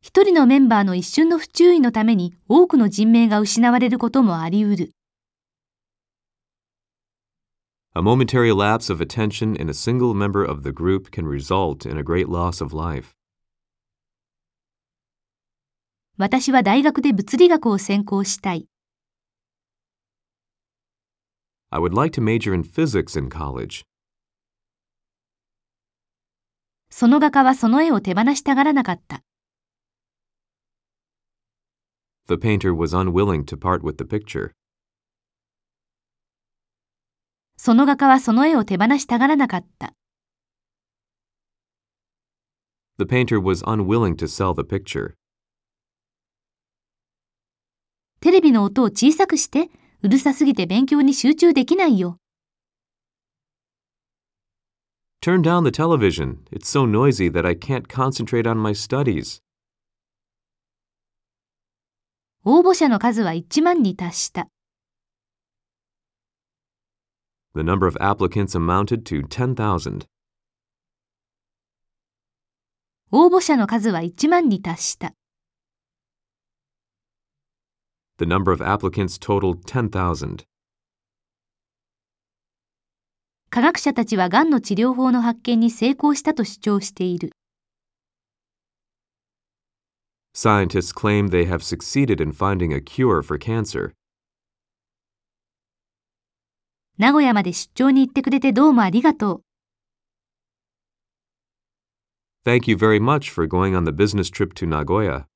一人のメンバーの一瞬の不注意のために多くの人命が失われることもあり得る。 A momentary lapse of attention in a single member of the group can result in a great loss of life. 私は大学で物理学を専攻したい。 I would like to major in physics in college. その画家はその絵を手放したがらなかった。 The painter was unwilling to part with the picture. その画家はその絵を手放したがらなかった。 The painter was unwilling to sell the picture. テレビの音を小さくして、うるさすぎて勉強に集中できないよ。 Turn down the television. It's so noisy that I can't concentrate on my studies. 応募者の数は1万に達した。 The number of applicants amounted to 10,000. 応募者の数は1万に達した。 The number of applicants totaled 10,000. 科学者たちはがんの治療法の発見に成功したと主張している。 Scientists claim they have succeeded in finding a cure for cancer. 名古屋まで出張に行ってくれてどうもありがとう。 Thank you very much for going on the business trip to Nagoya.